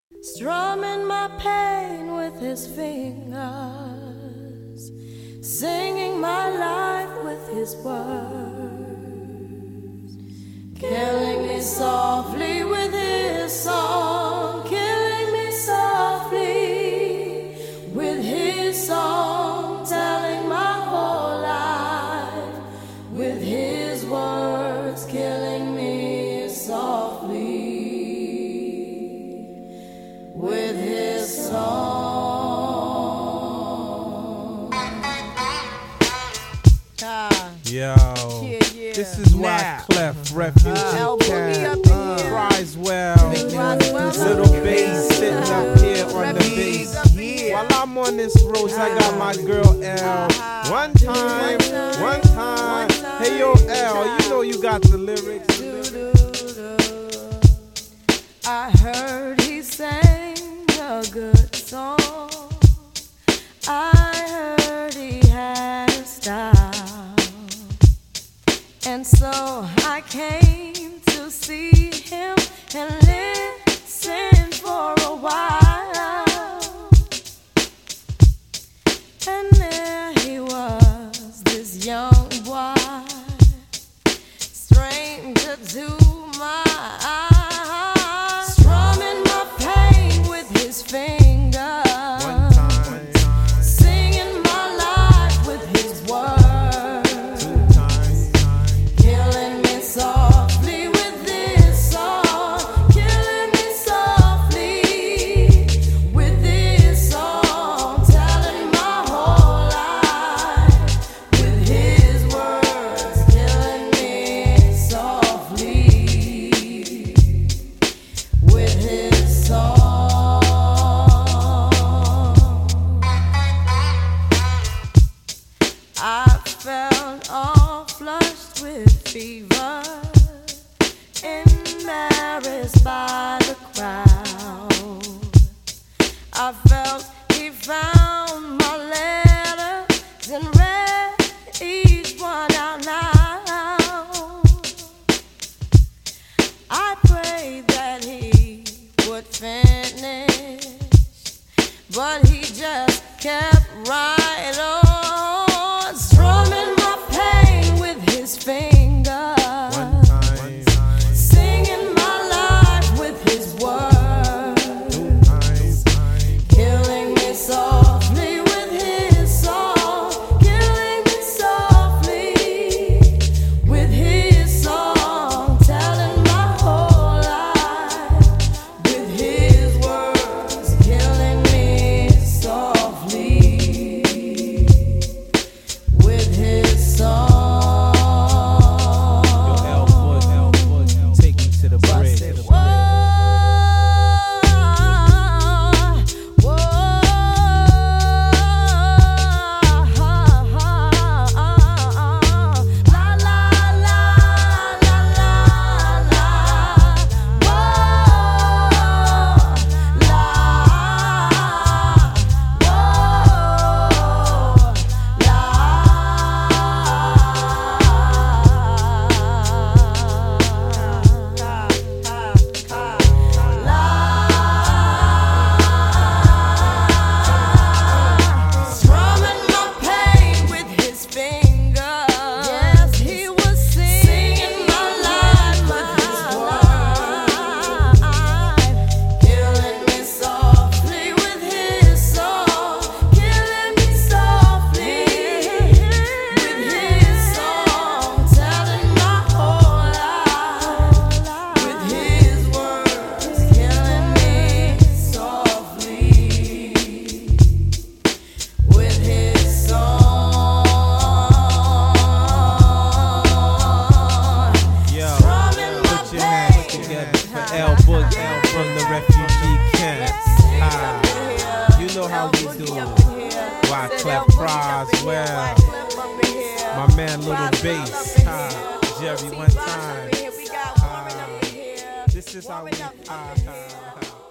strumming my pain with his fingers, singing my life with his words, killing me softly with his song, killing me softly with his song, telling my whole life with his words, killing me softly with his song. Yo, yeah. this is why Clef Refugee Cat cries well. Little bass sitting up here on the bass. While I'm on this road, I got my girl L. One time. Hey yo L, you know you got the lyrics. I heard he sang a good song. I heard he had a style, and so I came to see him and listen for a while. And there he was, this young boy, stranger to my eyes, strumming my pain with his fingers, singing my life with his words, killing me softly with this song, killing me softly with this song, telling my whole life with his words, killing me softly with his song. I felt all flushed with fever, embarrassed by the crowd. I felt he found my letters and read each one out loud. I prayed that he would finish, but he just kept right on, strumming my pain with his fingers, singing my life with his words, killing me softly with his song, killing me softly with his song, telling my whole life with his words, killing me softly with his song. Take me to the bridge. Strumming my pain with his fingers. Yes, he was singing my life with his words, killing me softly with his song, killing me softly with his song, telling my whole life with his words, killing me softly with his song. Yo, Strumming my put your hands pain. together for L Boogie from the refugee camp. You know how we do. Why Clef cries well. My man Little Bass, Jerry one time. This is how we